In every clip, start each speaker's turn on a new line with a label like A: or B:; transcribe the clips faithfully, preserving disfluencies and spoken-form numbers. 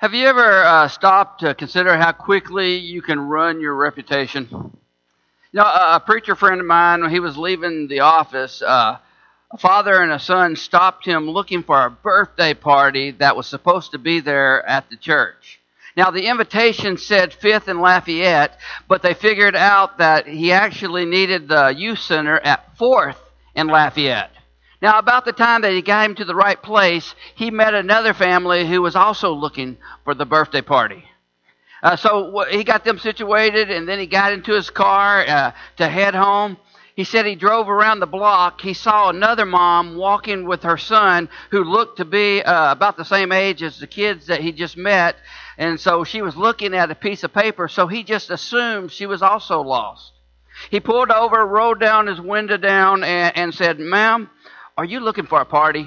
A: Have you ever uh, stopped to consider how quickly you can ruin your reputation? You know, a, a preacher friend of mine, when he was leaving the office, uh, a father and a son stopped him looking for a birthday party that was supposed to be there at the church. Now, the invitation said Fifth and Lafayette, but they figured out that he actually needed the youth center at Fourth and Lafayette. Now, about the time that he got him to the right place, he met another family who was also looking for the birthday party. Uh, so he got them situated, and then he got into his car uh, to head home. He said he drove around the block. He saw another mom walking with her son who looked to be uh, about the same age as the kids that he just met. And so she was looking at a piece of paper, so he just assumed she was also lost. He pulled over, rolled down his window down, and, and said, "Ma'am, are you looking for a party?"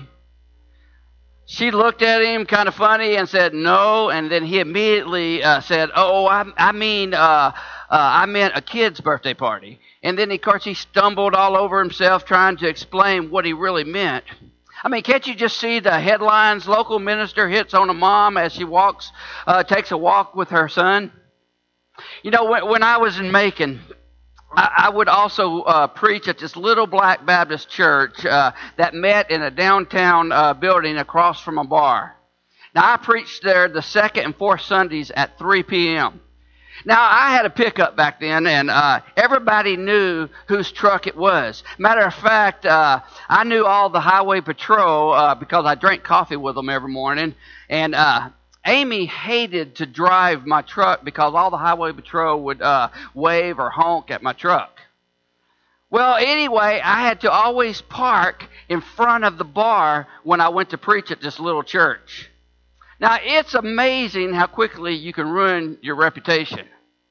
A: She looked at him kind of funny and said, "No." And then he immediately uh, said, "Oh, I, I mean, uh, uh, I meant a kid's birthday party." And then, of course, he stumbled all over himself trying to explain what he really meant. I mean, can't you just see the headlines? Local minister hits on a mom as she walks, uh, takes a walk with her son. You know, when, when I was in Macon, I would also uh, preach at this little black Baptist church uh, that met in a downtown uh, building across from a bar. Now, I preached there the second and fourth Sundays at three p.m. Now, I had a pickup back then, and uh, everybody knew whose truck it was. Matter of fact, uh, I knew all the highway patrol uh, because I drank coffee with them every morning, and uh Amy hated to drive my truck because all the highway patrol would uh, wave or honk at my truck. Well, anyway, I had to always park in front of the bar when I went to preach at this little church. Now, it's amazing how quickly you can ruin your reputation.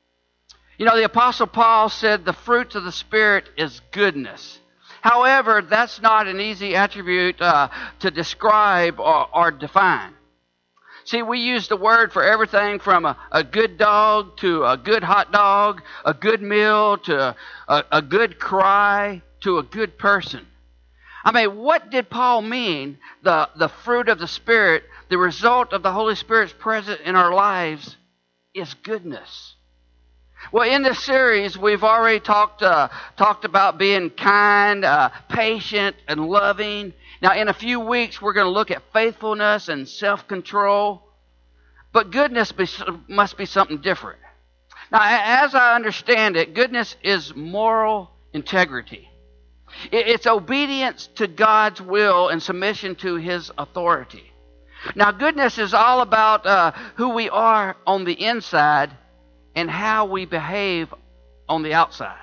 A: You know, the Apostle Paul said the fruits of the Spirit is goodness. However, that's not an easy attribute uh, to describe or, or define. See, we use the word for everything from a, a good dog to a good hot dog, a good meal to a, a good cry to a good person. I mean, what did Paul mean? The, the fruit of the Spirit, the result of the Holy Spirit's presence in our lives is goodness. Well, in this series, we've already talked uh, talked about being kind, uh, patient, and loving. Now, in a few weeks, we're going to look at faithfulness and self-control. But goodness be, must be something different. Now, as I understand it, goodness is moral integrity. It's obedience to God's will and submission to His authority. Now, goodness is all about uh, who we are on the inside and how we behave on the outside.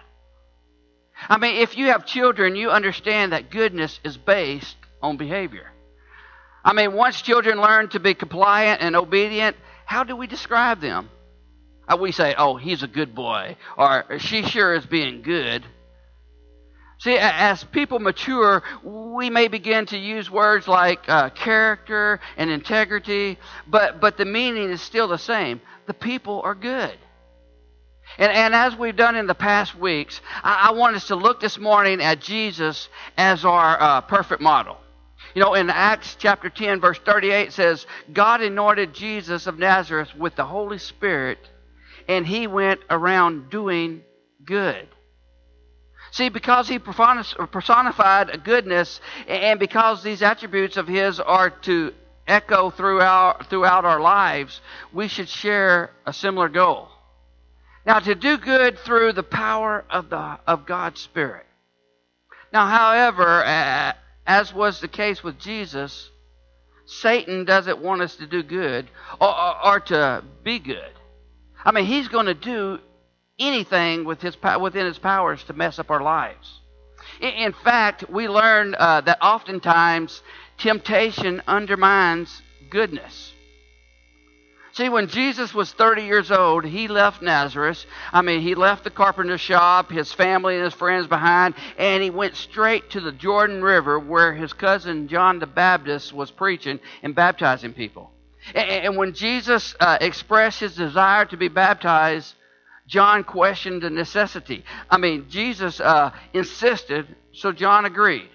A: I mean, if you have children, you understand that goodness is based on behavior. I mean, once children learn to be compliant and obedient, how do we describe them? Uh, we say, "Oh, he's a good boy," or "She sure is being good." See, as people mature, we may begin to use words like uh, character and integrity, but, but the meaning is still the same. The people are good. And, and as we've done in the past weeks, I, I want us to look this morning at Jesus as our uh, perfect model. You know, in Acts chapter ten, verse thirty-eight, it says, "God anointed Jesus of Nazareth with the Holy Spirit, and He went around doing good." See, because He personified a goodness, and because these attributes of His are to echo throughout, throughout our lives, we should share a similar goal. Now, to do good through the power of the of God's Spirit. Now, however, uh, as was the case with Jesus, Satan doesn't want us to do good or, or, or to be good. I mean, he's going to do anything with his within his powers to mess up our lives. In, in fact, we learn uh, that oftentimes temptation undermines goodness. See, when Jesus was thirty years old, He left Nazareth. I mean, He left the carpenter shop, His family and His friends behind, and He went straight to the Jordan River where His cousin John the Baptist was preaching and baptizing people. And, and when Jesus uh, expressed His desire to be baptized, John questioned the necessity. I mean, Jesus uh, insisted, so John agreed.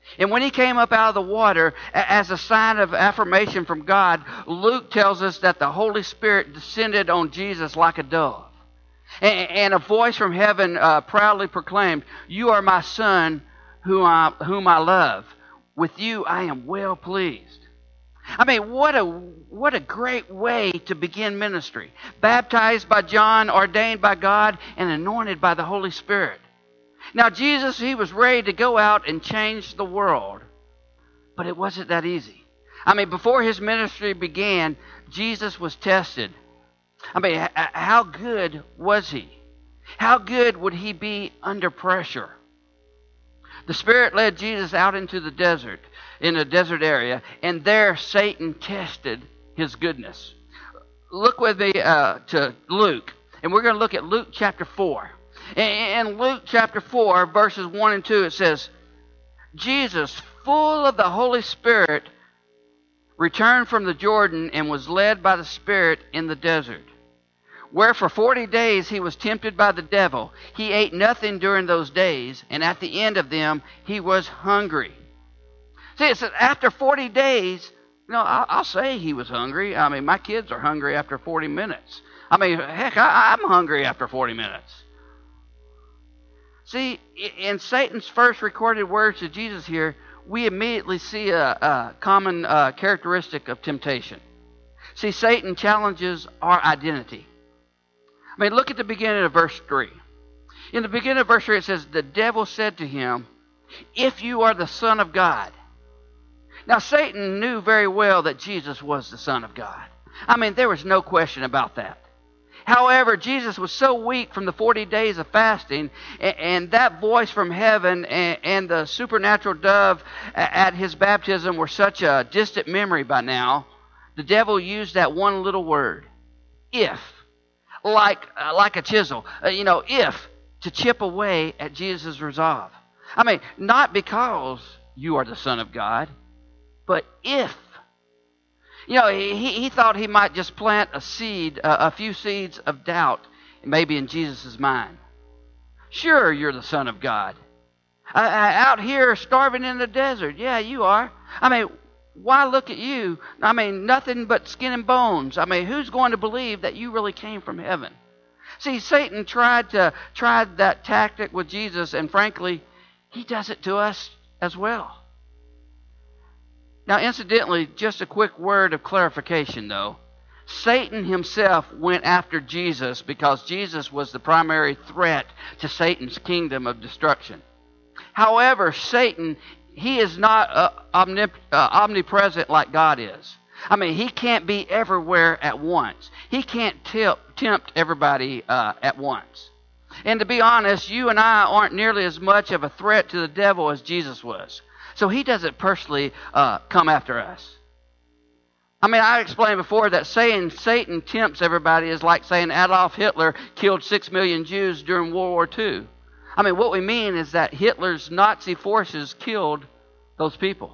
A: And when he came up out of the water, as a sign of affirmation from God, Luke tells us that the Holy Spirit descended on Jesus like a dove. And a voice from heaven uh, proudly proclaimed, "You are my Son, whom I, whom I love. With you I am well pleased." I mean, what a what a great way to begin ministry. Baptized by John, ordained by God, and anointed by the Holy Spirit. Now, Jesus, he was ready to go out and change the world. But it wasn't that easy. I mean, before his ministry began, Jesus was tested. I mean, how good was he? How good would he be under pressure? The Spirit led Jesus out into the desert, in a desert area, and there Satan tested his goodness. Look with me uh, to Luke, and we're going to look at Luke chapter four. In Luke chapter four, verses one and two, it says, "Jesus, full of the Holy Spirit, returned from the Jordan and was led by the Spirit in the desert, where for forty days he was tempted by the devil. He ate nothing during those days, and at the end of them he was hungry." See, it says after forty days, you know, I'll, I'll say he was hungry. I mean, my kids are hungry after forty minutes. I mean, heck, I, I'm hungry after forty minutes. See, in Satan's first recorded words to Jesus here, we immediately see a, a common uh, characteristic of temptation. See, Satan challenges our identity. I mean, look at the beginning of verse three. In the beginning of verse three, it says, "The devil said to him, 'If you are the Son of God.'" Now, Satan knew very well that Jesus was the Son of God. I mean, there was no question about that. However, Jesus was so weak from the forty days of fasting, and, and that voice from heaven and, and the supernatural dove at his baptism were such a distant memory by now, the devil used that one little word, "if," like, uh, like a chisel, uh, you know, if, to chip away at Jesus' resolve. I mean, not because you are the Son of God, but if. You know, he, he thought he might just plant a seed, uh, a few seeds of doubt, maybe in Jesus' mind. Sure, you're the Son of God. Uh, out here starving in the desert. Yeah, you are. I mean, why look at you? I mean, nothing but skin and bones. I mean, who's going to believe that you really came from heaven? See, Satan tried to tried that tactic with Jesus, and frankly, he does it to us as well. Now, incidentally, just a quick word of clarification, though. Satan himself went after Jesus because Jesus was the primary threat to Satan's kingdom of destruction. However, Satan, he is not uh, omnip- uh, omnipresent like God is. I mean, he can't be everywhere at once. He can't tempt, tempt everybody uh, at once. And to be honest, you and I aren't nearly as much of a threat to the devil as Jesus was. So he doesn't personally uh, come after us. I mean, I explained before that saying Satan tempts everybody is like saying Adolf Hitler killed six million Jews during World War Two. I mean, what we mean is that Hitler's Nazi forces killed those people.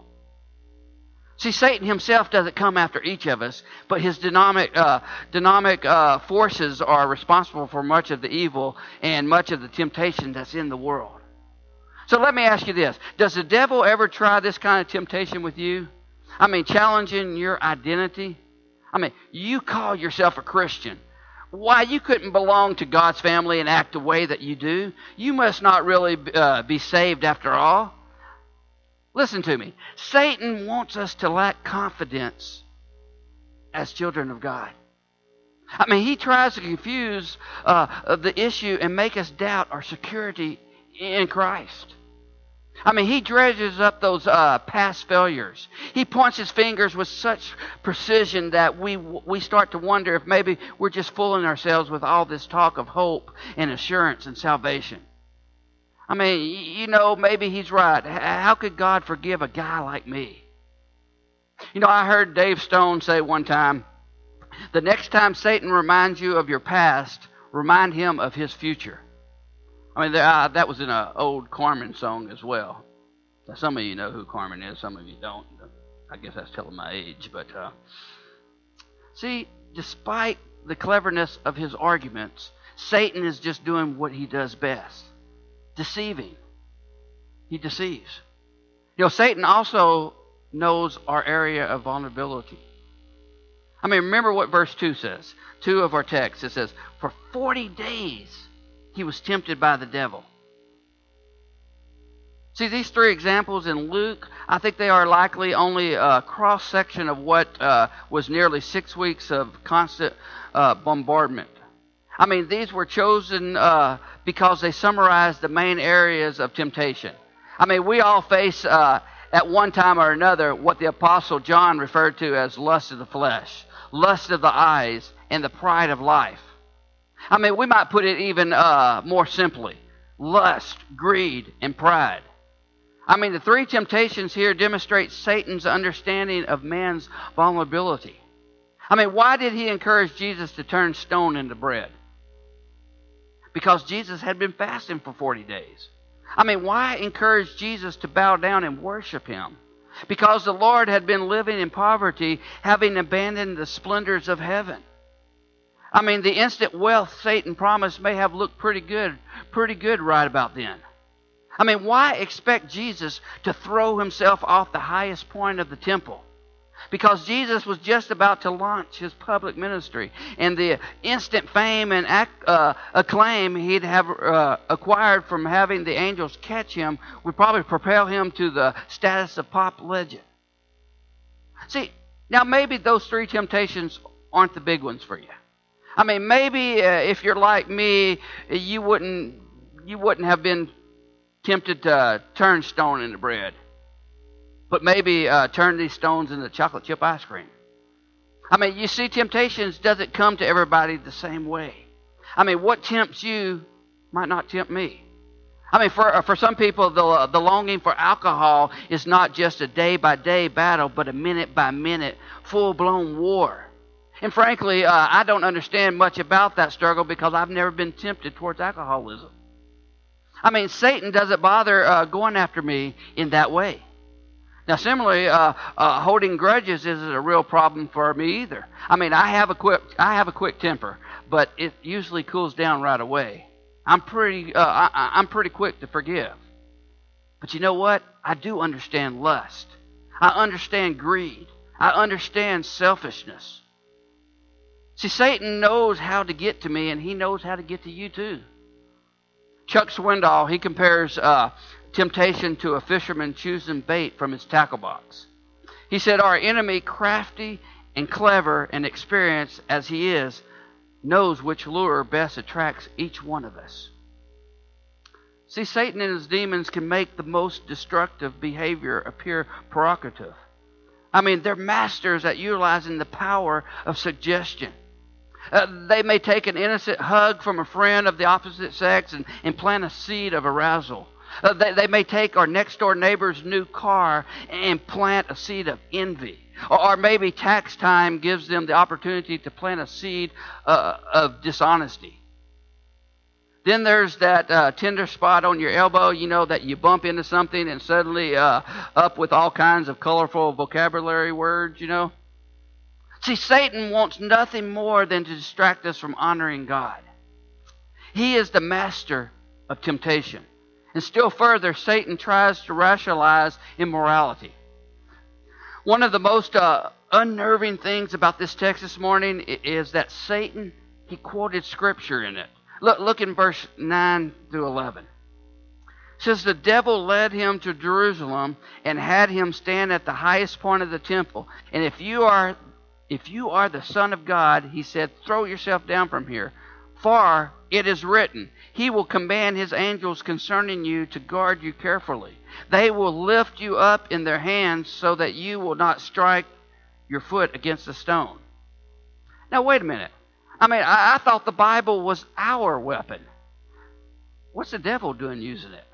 A: See, Satan himself doesn't come after each of us, but his dynamic, uh, dynamic uh, forces are responsible for much of the evil and much of the temptation that's in the world. So let me ask you this. Does the devil ever try this kind of temptation with you? I mean, challenging your identity? I mean, you call yourself a Christian. Why, you couldn't belong to God's family and act the way that you do. You must not really uh, be saved after all. Listen to me. Satan wants us to lack confidence as children of God. I mean, he tries to confuse uh, the issue and make us doubt our security in Christ. I mean, he dredges up those uh, past failures. He points his fingers with such precision that we we start to wonder if maybe we're just fooling ourselves with all this talk of hope and assurance and salvation. I mean, you know, maybe he's right. How could God forgive a guy like me? You know, I heard Dave Stone say one time, the next time Satan reminds you of your past, remind him of his future. I mean, there, uh, that was in an old Carmen song as well. Now, some of you know who Carmen is, some of you don't. I guess that's telling my age. But uh, see, despite the cleverness of his arguments, Satan is just doing what he does best. Deceiving. He deceives. You know, Satan also knows our area of vulnerability. I mean, remember what verse two says. two of our text. It says, for forty days he was tempted by the devil. See, these three examples in Luke, I think they are likely only a cross-section of what uh, was nearly six weeks of constant uh, bombardment. I mean, these were chosen uh, because they summarize the main areas of temptation. I mean, we all face, uh, at one time or another, what the Apostle John referred to as lust of the flesh, lust of the eyes, and the pride of life. I mean, we might put it even uh, more simply, lust, greed, and pride. I mean, the three temptations here demonstrate Satan's understanding of man's vulnerability. I mean, why did he encourage Jesus to turn stone into bread? Because Jesus had been fasting for forty days. I mean, why encourage Jesus to bow down and worship him? Because the Lord had been living in poverty, having abandoned the splendors of heaven. I mean, the instant wealth Satan promised may have looked pretty good, pretty good right about then. I mean, why expect Jesus to throw himself off the highest point of the temple? Because Jesus was just about to launch his public ministry, and the instant fame and uh, acclaim he'd have uh, acquired from having the angels catch him would probably propel him to the status of pop legend. See, now maybe those three temptations aren't the big ones for you. I mean, maybe uh, if you're like me, you wouldn't you wouldn't have been tempted to turn stone into bread, but maybe uh, turn these stones into chocolate chip ice cream. I mean, you see, temptations doesn't come to everybody the same way. I mean, what tempts you might not tempt me. I mean, for for some people, the the longing for alcohol is not just a day-by-day battle, but a minute-by-minute, full-blown war. And frankly, uh, I don't understand much about that struggle because I've never been tempted towards alcoholism. I mean, Satan doesn't bother uh, going after me in that way. Now, similarly, uh, uh, holding grudges isn't a real problem for me either. I mean, I have a quick, I have a quick temper, but it usually cools down right away. I'm pretty, uh, I, I'm pretty quick to forgive. But you know what? I do understand lust. I understand greed. I understand selfishness. See, Satan knows how to get to me, and he knows how to get to you too. Chuck Swindoll, he compares uh, temptation to a fisherman choosing bait from his tackle box. He said, our enemy, crafty and clever and experienced as he is, knows which lure best attracts each one of us. See, Satan and his demons can make the most destructive behavior appear provocative. I mean, they're masters at utilizing the power of suggestion. Uh, they may take an innocent hug from a friend of the opposite sex and, and plant a seed of arousal. Uh, they, they may take our next-door neighbor's new car and plant a seed of envy. Or, or maybe tax time gives them the opportunity to plant a seed uh, of dishonesty. Then there's that uh, tender spot on your elbow, you know, that you bump into something and suddenly uh, up with all kinds of colorful vocabulary words, you know. See, Satan wants nothing more than to distract us from honoring God. He is the master of temptation. And still further, Satan tries to rationalize immorality. One of the most uh, unnerving things about this text this morning is that Satan, he quoted Scripture in it. Look, look in verse nine through eleven. It says, the devil led him to Jerusalem and had him stand at the highest point of the temple. And if you are If you are the Son of God, he said, throw yourself down from here. For it is written, he will command his angels concerning you to guard you carefully. They will lift you up in their hands so that you will not strike your foot against a stone. Now, wait a minute. I mean, I, I thought the Bible was our weapon. What's the devil doing using it?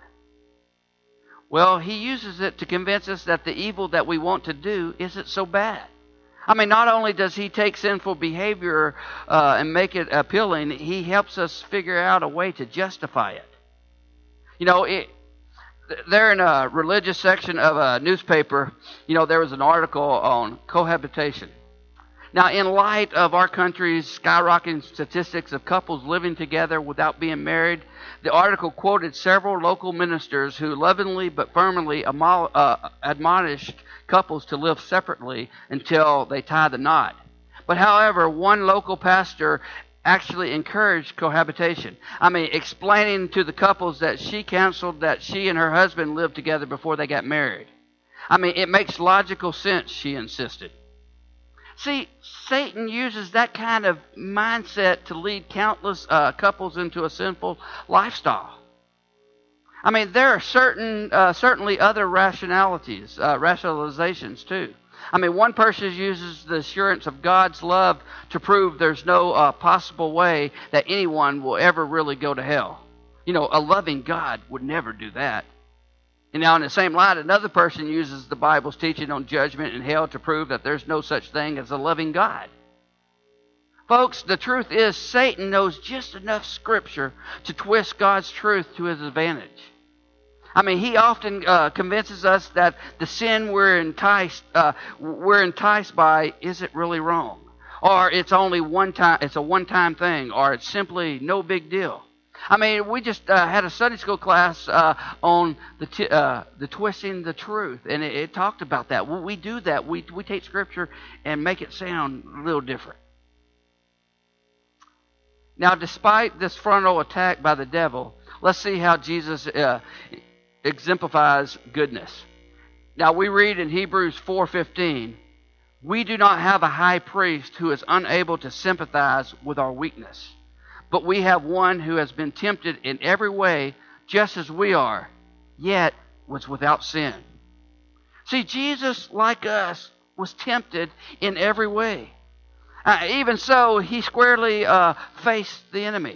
A: Well, he uses it to convince us that the evil that we want to do isn't so bad. I mean, not only does he take sinful behavior uh, and make it appealing, he helps us figure out a way to justify it. You know, it, there in a religious section of a newspaper, you know, there was an article on cohabitation. Now, in light of our country's skyrocketing statistics of couples living together without being married, the article quoted several local ministers who lovingly but firmly amo- uh, admonished couples to live separately until they tie the knot. But however, one local pastor actually encouraged cohabitation. I mean, explaining to the couples that she counseled that she and her husband lived together before they got married. I mean, it makes logical sense, she insisted. See, Satan uses that kind of mindset to lead countless uh, couples into a sinful lifestyle. I mean, there are certain, uh, certainly other rationalities, uh, rationalizations too. I mean, one person uses the assurance of God's love to prove there's no uh, possible way that anyone will ever really go to hell. You know, a loving God would never do that. And now in the same light, another person uses the Bible's teaching on judgment and hell to prove that there's no such thing as a loving God. Folks, the truth is Satan knows just enough Scripture to twist God's truth to his advantage. I mean, he often uh, convinces us that the sin we're enticed, uh, we're enticed by isn't really wrong, or it's only one time, it's a one-time thing, or it's simply no big deal. I mean, we just uh, had a Sunday school class uh, on the t- uh, the twisting the truth, and it, it talked about that. When we do that, we we take Scripture and make it sound a little different. Now, despite this frontal attack by the devil, let's see how Jesus uh, exemplifies goodness. Now, we read in Hebrews four fifteen, "We do not have a high priest who is unable to sympathize with our weakness, but we have one who has been tempted in every way, just as we are, yet was without sin." See, Jesus, like us, was tempted in every way. Uh, even so, he squarely uh, faced the enemy.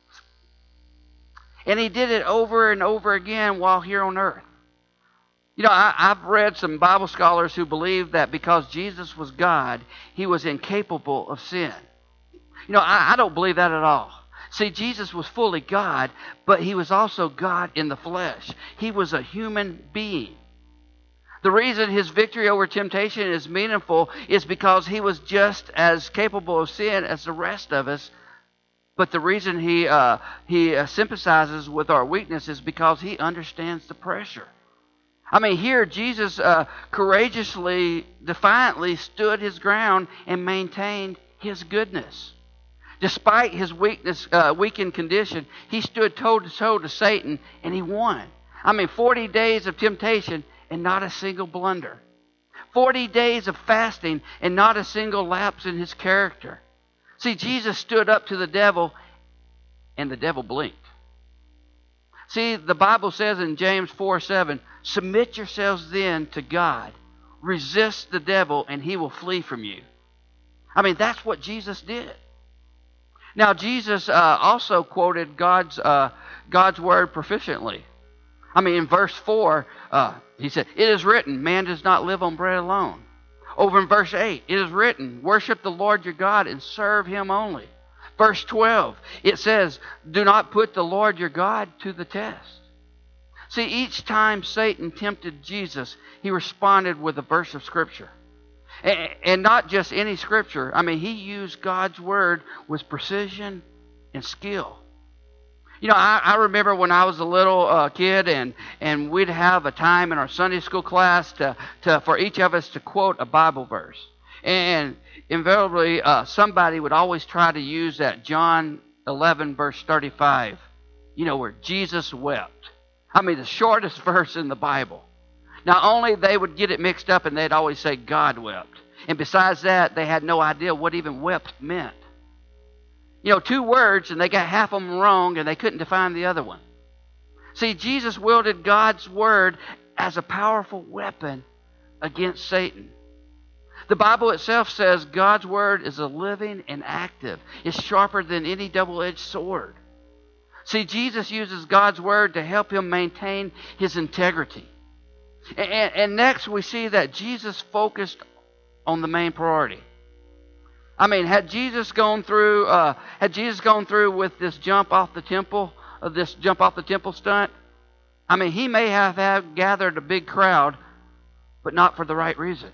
A: And he did it over and over again while here on earth. You know, I, I've read some Bible scholars who believe that because Jesus was God, he was incapable of sin. You know, I, I don't believe that at all. See, Jesus was fully God, but he was also God in the flesh. He was a human being. The reason his victory over temptation is meaningful is because he was just as capable of sin as the rest of us. But the reason he uh, he uh, sympathizes with our weakness is because he understands the pressure. I mean, here Jesus uh, courageously, defiantly stood his ground and maintained his goodness. Despite his weakness, uh, weakened condition, he stood toe-to-toe to Satan, and he won. I mean, forty days of temptation and not a single blunder. forty days of fasting and not a single lapse in his character. See, Jesus stood up to the devil, and the devil blinked. See, the Bible says in James four seven, "Submit yourselves then to God. Resist the devil, and he will flee from you." I mean, that's what Jesus did. Now, Jesus uh, also quoted God's uh, God's word proficiently. I mean, in verse four, uh, he said, "It is written, man does not live on bread alone." Over in verse eight, "It is written, worship the Lord your God and serve him only." Verse twelve, it says, "Do not put the Lord your God to the test." See, each time Satan tempted Jesus, he responded with a verse of Scripture. And not just any Scripture. I mean, he used God's Word with precision and skill. You know, I, I remember when I was a little uh, kid, and, and we'd have a time in our Sunday school class to, to for each of us to quote a Bible verse. And invariably, uh, somebody would always try to use that John eleven, verse thirty-five, you know, where Jesus wept. I mean, the shortest verse in the Bible. Not only they would get it mixed up, and they'd always say God wept. And besides that, they had no idea what even wept meant. You know, two words, and they got half of them wrong, and they couldn't define the other one. See, Jesus wielded God's word as a powerful weapon against Satan. The Bible itself says God's word is a living and active. It's sharper than any double-edged sword. See, Jesus uses God's word to help him maintain his integrity. And, and next, we see that Jesus focused on the main priority. I mean, had Jesus gone through, uh, had Jesus gone through with this jump off the temple, uh, this jump off the temple stunt, I mean, he may have, have gathered a big crowd, but not for the right reason.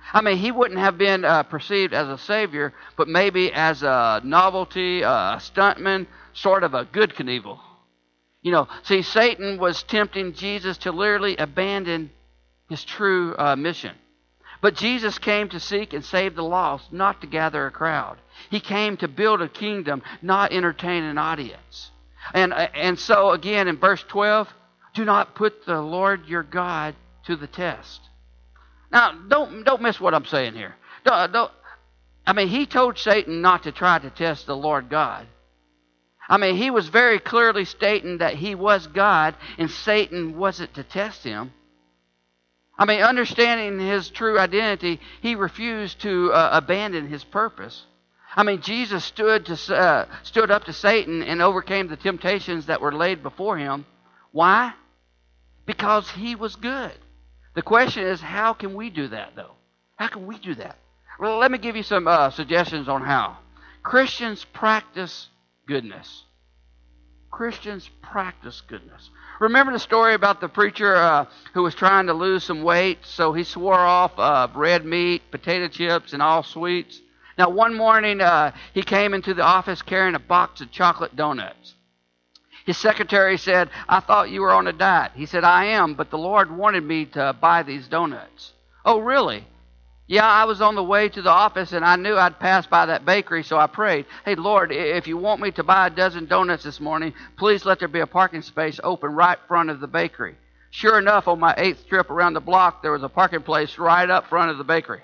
A: I mean, he wouldn't have been uh, perceived as a savior, but maybe as a novelty, a stuntman, sort of a good Knievel. You know, see, Satan was tempting Jesus to literally abandon his true uh, mission. But Jesus came to seek and save the lost, not to gather a crowd. He came to build a kingdom, not entertain an audience. And, and so, again, in verse twelve, do not put the Lord your God to the test. Now, don't, don't miss what I'm saying here. Don't, don't, I mean, he told Satan not to try to test the Lord God. I mean, he was very clearly stating that he was God and Satan wasn't to test him. I mean, understanding his true identity, he refused to uh, abandon his purpose. I mean, Jesus stood to uh, stood up to Satan and overcame the temptations that were laid before him. Why? Because he was good. The question is, how can we do that, though? How can we do that? Well, let me give you some uh, suggestions on how. Christians practice goodness. Christians practice goodness. Remember the story about the preacher uh, who was trying to lose some weight, so he swore off uh, red meat, potato chips, and all sweets. Now, one morning, uh, he came into the office carrying a box of chocolate donuts. His secretary said, I thought you were on a diet. He said, I am, but the Lord wanted me to buy these donuts. Oh, really? Yeah, I was on the way to the office, and I knew I'd pass by that bakery, so I prayed, hey, Lord, if you want me to buy a dozen donuts this morning, please let there be a parking space open right in front of the bakery. Sure enough, on my eighth trip around the block, there was a parking place right up front of the bakery.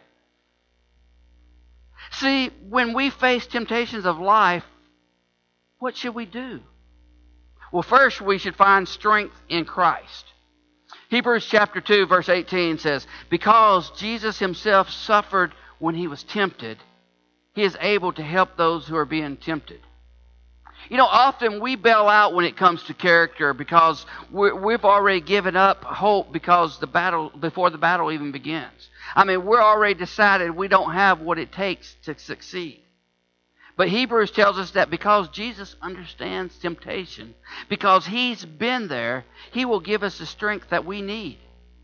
A: See, when we face temptations of life, what should we do? Well, first, we should find strength in Christ. Hebrews chapter two, verse eighteen says, because Jesus himself suffered when he was tempted, he is able to help those who are being tempted. You know, often we bail out when it comes to character because we're, we've already given up hope because the battle before the battle even begins. I mean, we're already decided we don't have what it takes to succeed. But Hebrews tells us that because Jesus understands temptation, because he's been there, he will give us the strength that we need.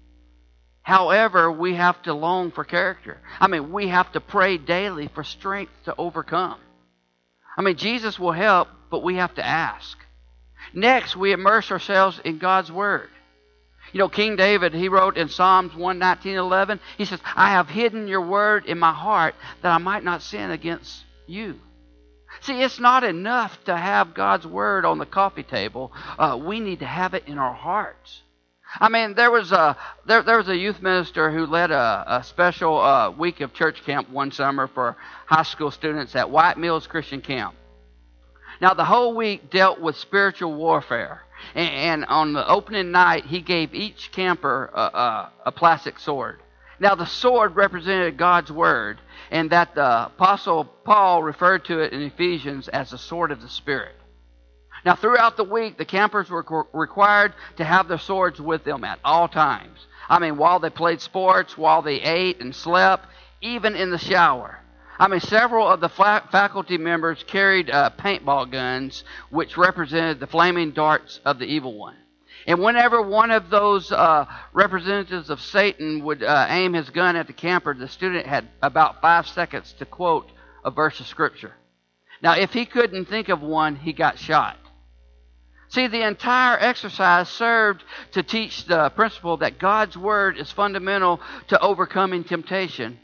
A: However, we have to long for character. I mean, we have to pray daily for strength to overcome. I mean, Jesus will help, but we have to ask. Next, we immerse ourselves in God's Word. You know, King David, he wrote in Psalms one nineteen eleven, he says, I have hidden your word in my heart that I might not sin against you. See, it's not enough to have God's Word on the coffee table. Uh, we need to have it in our hearts. I mean, there was a there, there was a youth minister who led a, a special uh, week of church camp one summer for high school students at White Mills Christian Camp. Now, the whole week dealt with spiritual warfare. And, and on the opening night, he gave each camper a, a, a plastic sword. Now, the sword represented God's Word, and that the Apostle Paul referred to it in Ephesians as the sword of the Spirit. Now, throughout the week, the campers were required to have their swords with them at all times. I mean, while they played sports, while they ate and slept, even in the shower. I mean, several of the faculty members carried uh, paintball guns, which represented the flaming darts of the evil one. And whenever one of those uh, representatives of Satan would uh, aim his gun at the camper, the student had about five seconds to quote a verse of Scripture. Now, if he couldn't think of one, he got shot. See, the entire exercise served to teach the principle that God's Word is fundamental to overcoming temptation,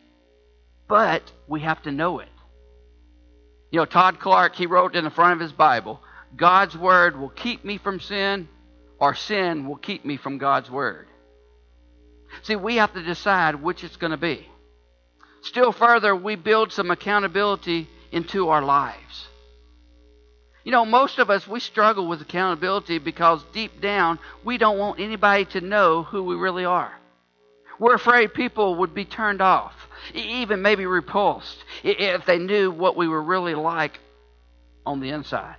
A: but we have to know it. You know, Todd Clark, he wrote in the front of his Bible, God's Word will keep me from sin, or sin will keep me from God's Word. See, we have to decide which it's going to be. Still further, we build some accountability into our lives. You know, most of us, we struggle with accountability because deep down, we don't want anybody to know who we really are. We're afraid people would be turned off, even maybe repulsed, if they knew what we were really like on the inside.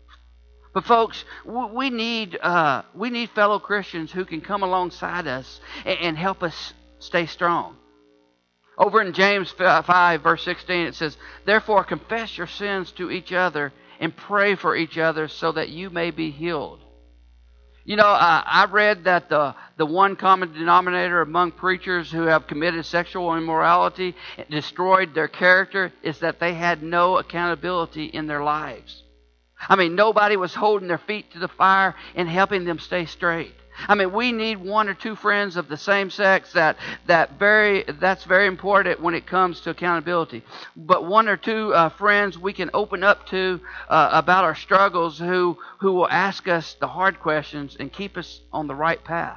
A: But folks, we need uh, we need fellow Christians who can come alongside us and help us stay strong. Over in James five, verse sixteen, it says, therefore confess your sins to each other and pray for each other so that you may be healed. You know, uh, I read that the, the one common denominator among preachers who have committed sexual immorality and destroyed their character is that they had no accountability in their lives. I mean, nobody was holding their feet to the fire and helping them stay straight. I mean, we need one or two friends of the same sex that that very that's very important when it comes to accountability. But one or two uh, friends we can open up to uh, about our struggles, who who will ask us the hard questions and keep us on the right path.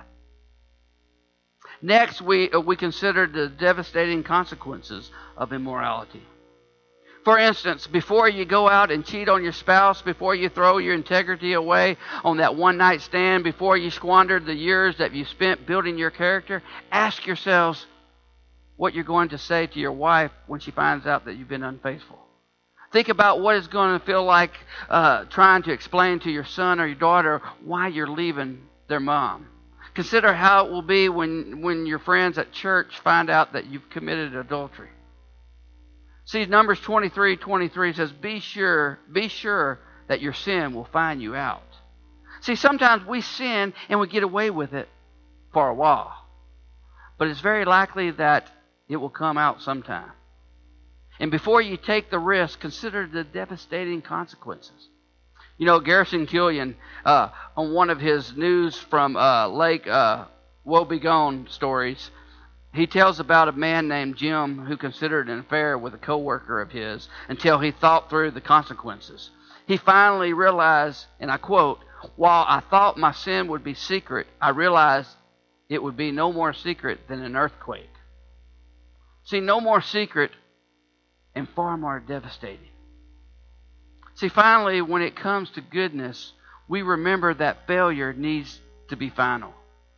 A: Next, we uh, we consider the devastating consequences of immorality. For instance, before you go out and cheat on your spouse, before you throw your integrity away on that one-night stand, before you squander the years that you spent building your character, ask yourselves what you're going to say to your wife when she finds out that you've been unfaithful. Think about what it's going to feel like uh, trying to explain to your son or your daughter why you're leaving their mom. Consider how it will be when, when your friends at church find out that you've committed adultery. See, Numbers twenty-three twenty-three says, Be sure, be sure that your sin will find you out. See, sometimes we sin and we get away with it for a while. But it's very likely that it will come out sometime. And before you take the risk, consider the devastating consequences. You know, Garrison Killian, uh, on one of his News from uh, Lake uh, Wobegon stories, he tells about a man named Jim who considered an affair with a coworker of his until he thought through the consequences. He finally realized, and I quote, "While I thought my sin would be secret, I realized it would be no more secret than an earthquake." See, no more secret and far more devastating. See, finally, when it comes to goodness, we remember that failure needs to be final.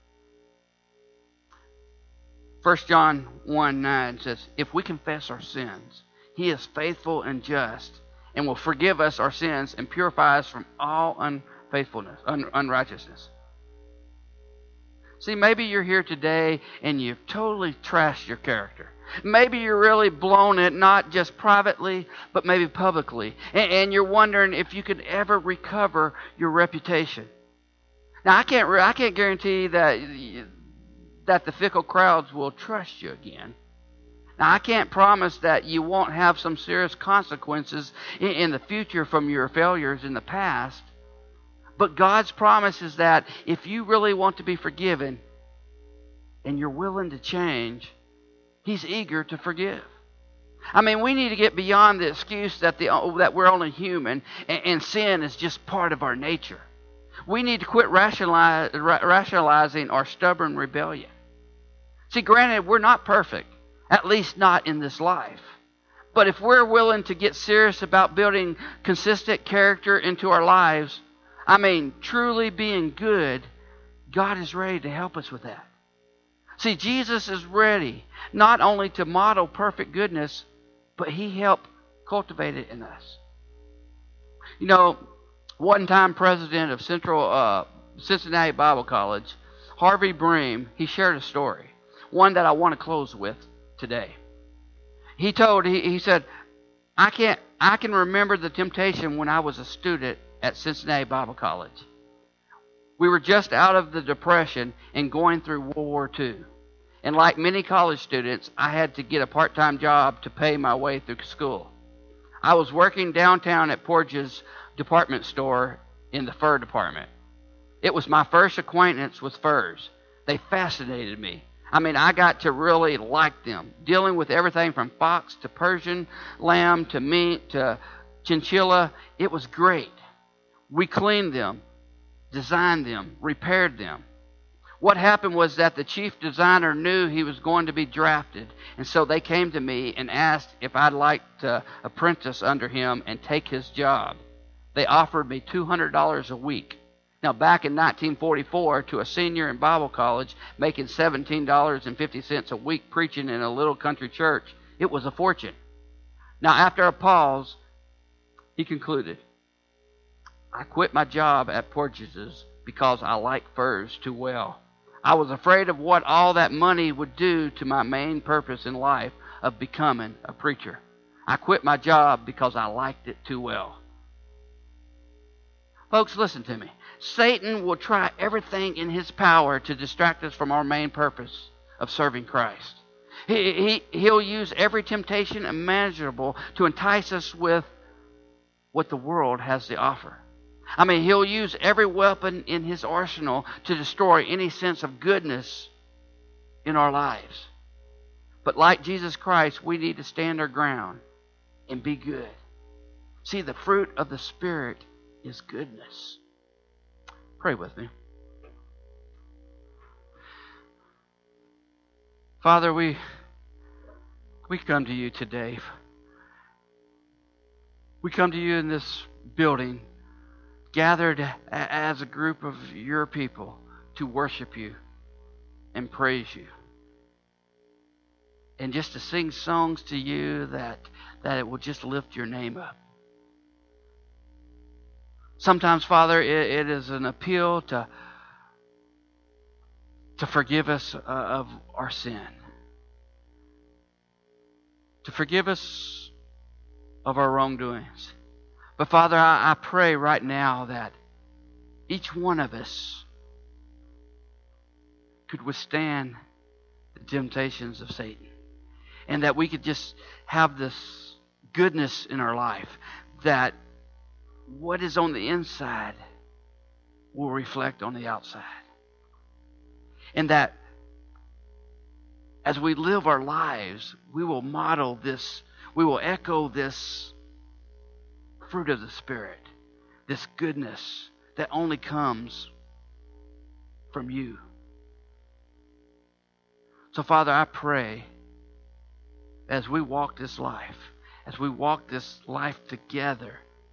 A: First John one nine says, "If we confess our sins, He is faithful and just and will forgive us our sins and purify us from all unfaithfulness, un- unrighteousness." See, maybe you're here today and you've totally trashed your character. Maybe you're really blown it, not just privately, but maybe publicly. And, and you're wondering if you could ever recover your reputation. Now, I can't, I can't guarantee that... that the fickle crowds will trust you again. Now, I can't promise that you won't have some serious consequences in, in the future from your failures in the past. But God's promise is that if you really want to be forgiven and you're willing to change, He's eager to forgive. I mean, we need to get beyond the excuse that the that we're only human and, and sin is just part of our nature. We need to quit rationalize, rationalizing our stubborn rebellion. See, granted, we're not perfect, at least not in this life. But if we're willing to get serious about building consistent character into our lives, I mean, truly being good, God is ready to help us with that. See, Jesus is ready not only to model perfect goodness, but He helped cultivate it in us. You know, one-time president of Central uh, Cincinnati Bible College, Harvey Bream, he shared a story. One that I want to close with today. He told, he, he said, I can't, I can remember the temptation when I was a student at Cincinnati Bible College. We were just out of the Depression and going through World War Two. And like many college students, I had to get a part-time job to pay my way through school. I was working downtown at Porges department store in the fur department. It was my first acquaintance with furs. They fascinated me. I mean, I got to really like them, dealing with everything from fox to Persian lamb to mink to chinchilla. It was great. We cleaned them, designed them, repaired them. What happened was that the chief designer knew he was going to be drafted, and so they came to me and asked if I'd like to apprentice under him and take his job. They offered me two hundred dollars a week. Now, back in nineteen forty-four, to a senior in Bible college making seventeen dollars and fifty cents a week preaching in a little country church, it was a fortune. Now, after a pause, he concluded, "I quit my job at Porges because I like furs too well. I was afraid of what all that money would do to my main purpose in life of becoming a preacher. I quit my job because I liked it too well." Folks, listen to me. Satan will try everything in his power to distract us from our main purpose of serving Christ. He, he, he'll use every temptation imaginable to entice us with what the world has to offer. I mean, he'll use every weapon in his arsenal to destroy any sense of goodness in our lives. But like Jesus Christ, we need to stand our ground and be good. See, the fruit of the Spirit is goodness. Pray with me. Father, we we come to you today. We come to you in this building, gathered as a group of your people to worship you and praise you. And just to sing songs to you that, that it will just lift your name up. Sometimes, Father, it, it is an appeal to, to forgive us uh, of our sin. To forgive us of our wrongdoings. But Father, I, I pray right now that each one of us could withstand the temptations of Satan. And that we could just have this goodness in our life. That what is on the inside will reflect on the outside. And that as we live our lives, we will model this, we will echo this fruit of the Spirit, this goodness that only comes from you. So, Father, I pray as we walk this life, as we walk this life together,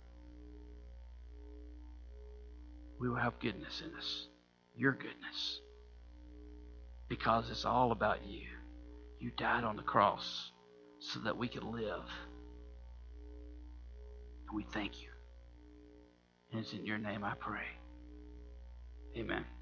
A: we will have goodness in us, your goodness, because it's all about you. You died on the cross so that we could live. And we thank you. And it's in your name I pray. Amen.